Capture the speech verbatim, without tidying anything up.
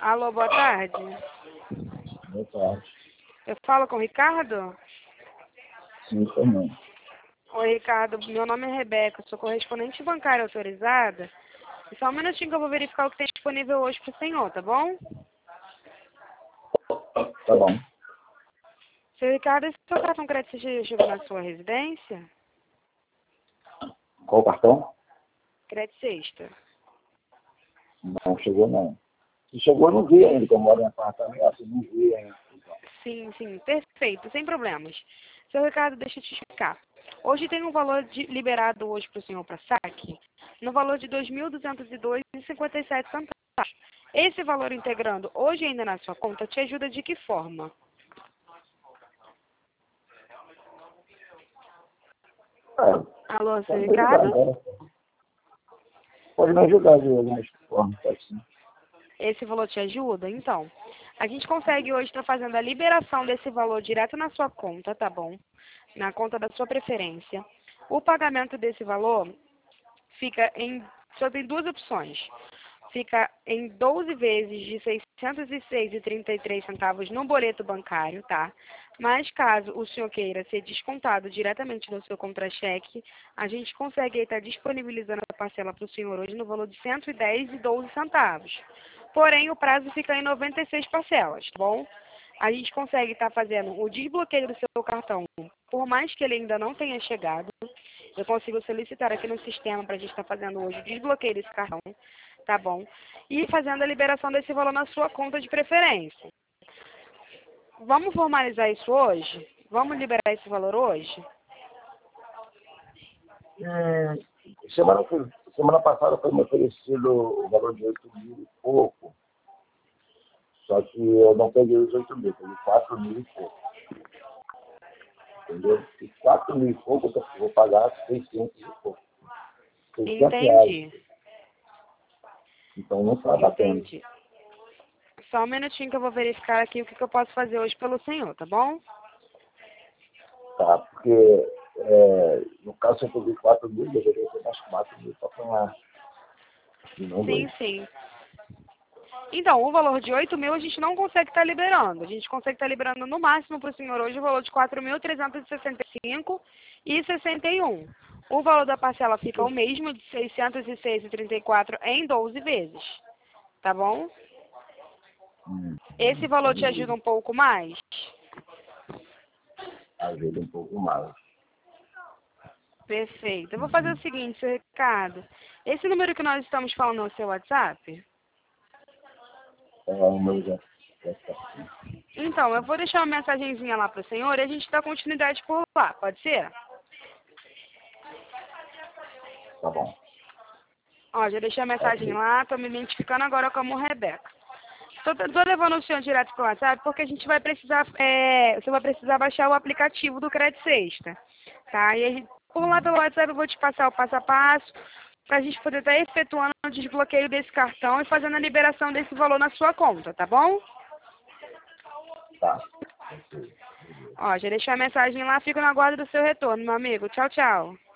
Alô, boa tarde. Boa tarde. Eu falo com o Ricardo? Sim, também. Oi, Ricardo. Meu nome é Rebeca. Sou correspondente bancária autorizada. E só um minutinho que eu vou verificar o que tem disponível hoje para o senhor, tá bom? Tá bom. Seu Ricardo, esse seu cartão crédito já chegou na sua residência? Qual o cartão? Crédito Sexta. Não chegou, não. Se chegou, eu não vi ainda, que eu moro em apartamento, não vi ainda. Sim, sim. Perfeito. Sem problemas. Seu Ricardo, deixa eu te explicar. Hoje tem um valor de, liberado hoje para o senhor para saque, no valor de dois mil duzentos e dois reais e cinquenta e sete centavos. Esse valor integrando hoje ainda na sua conta te ajuda de que forma? É, Alô, seu pode me ajudar Ricardo? agora. Pode me ajudar de alguma forma, pode sim. Esse valor te ajuda? Então, a gente consegue hoje estar fazendo a liberação desse valor direto na sua conta, tá bom? Na conta da sua preferência. O pagamento desse valor fica em... Só tem duas opções. Fica em doze vezes de seiscentos e seis reais e trinta e três centavos no boleto bancário, tá? Mas caso o senhor queira ser descontado diretamente no seu contra-cheque, a gente consegue estar disponibilizando a parcela para o senhor hoje no valor de cento e dez reais e doze centavos. Porém, o prazo fica em noventa e seis parcelas, tá bom? A gente consegue estar fazendo o desbloqueio do seu cartão, por mais que ele ainda não tenha chegado. Eu consigo solicitar aqui no sistema para a gente estar fazendo hoje o desbloqueio desse cartão, tá bom? E fazendo a liberação desse valor na sua conta de preferência. Vamos formalizar isso hoje? Vamos liberar esse valor hoje? Hum, semana, semana passada foi me oferecido o valor de oito mil e pouco. Só que eu não peguei os oito mil, peguei quatro mil e pouco. Entendeu? E quatro mil e pouco eu vou pagar seiscentos e pouco. seiscentos reais. Entendi. Então não está batendo. Entendi. Só um minutinho que eu vou verificar aqui o que, que eu posso fazer hoje pelo senhor, tá bom? Tá? Porque é, no caso se eu peguei quatro mil, eu deveria ter mais quatro mil para pagar. E não Sim, dois. sim. Então, o valor de oito mil a gente não consegue estar liberando. A gente consegue estar liberando no máximo para o senhor hoje o valor de quatro mil trezentos e sessenta e cinco reais e sessenta e um centavos. O valor da parcela fica o mesmo, de seiscentos e seis reais e trinta e quatro centavos em doze vezes. Tá bom? Hum, Esse valor te ajuda um pouco mais? ajuda um pouco mais. Perfeito. Eu vou fazer o seguinte, seu Ricardo. Esse número que nós estamos falando no seu WhatsApp? É o meu já. já tá assim. Então, eu vou deixar uma mensagenzinha lá para o senhor e a gente dá continuidade por lá, pode ser? Tá bom. Ó, já deixei a mensagem Ok. lá, tô me identificando agora como Rebeca. Tô, tô levando o senhor direto pro WhatsApp porque a gente vai precisar, é, você vai precisar baixar o aplicativo do Crédito Sexta, tá? E a gente, por lá pelo WhatsApp eu vou te passar o passo a passo pra gente poder estar efetuando o desbloqueio desse cartão e fazendo a liberação desse valor na sua conta, tá bom? Tá. Ó, já deixei a mensagem lá, fico na guarda do seu retorno, meu amigo. Tchau, tchau.